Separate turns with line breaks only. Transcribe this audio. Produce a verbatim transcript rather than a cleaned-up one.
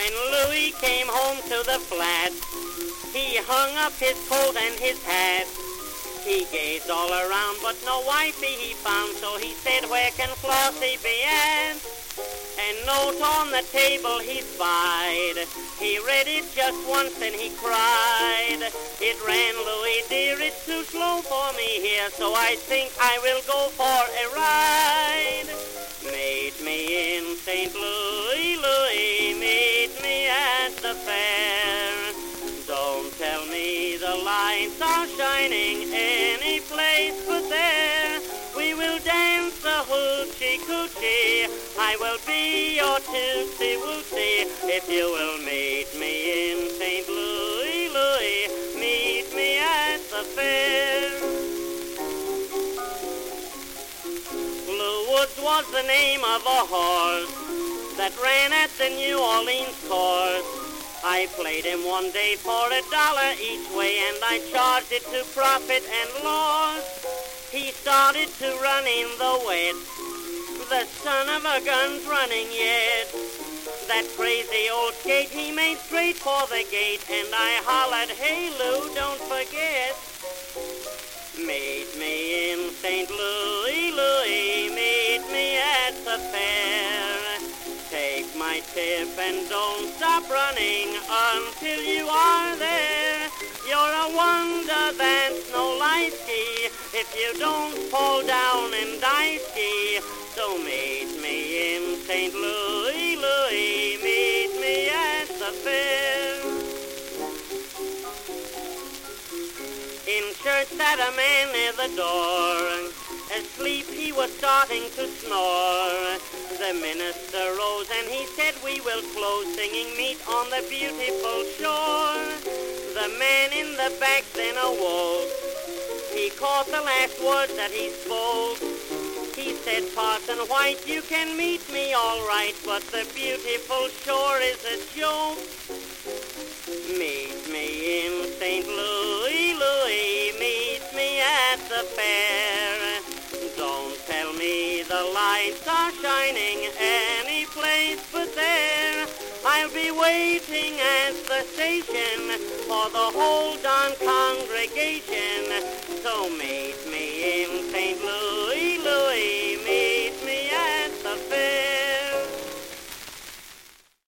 When Louis came home to the flat, he hung up his coat and his hat. He gazed all around, but no wifey he found, so he said, where can Flossie be at? A note on the table he spied. He read it just once and he cried. It ran, Louis dear, it's too slow for me here, so I think I will go for a ride. Meet me in Saint Louis, Louis, meet me at the fair. Don't tell me the lights are shining any place but there. We will dance the hoochie coochie. I will be your tootsie wootsie if you will meet me in Saint Louis, Louis. Meet me at the fair. Blue Woods was the name of a horse that ran at the New Orleans course. I played him one day for a dollar each way, and I charged it to profit and loss. He started to run in the wet. The son of a gun's running yet. That crazy old skate, he made straight for the gate, and I hollered, hey Lou, don't forget. Meet me in Saint Louis, Louis, meet me at the fair. Take my tip and don't stop running until you are there. You're a wonder that's no light ski if you don't fall down and die ski. So meet me in Saint Louis, Louis, meet me at the fair. In church sat a man near the door. Asleep he was starting to snore. The minister rose and he said, we will close singing meet on the beautiful shore. The man in the back then awoke. He caught the last words that he spoke. He said, Parson White, you can meet me all right, but the beautiful shore is a joke. Meet me in Saint Louis, Louis, meet me at the fair. Don't tell me the lights are shining any place but there. I'll be waiting at the station for the whole darn congregation. So meet me in Saint Louis, Louis,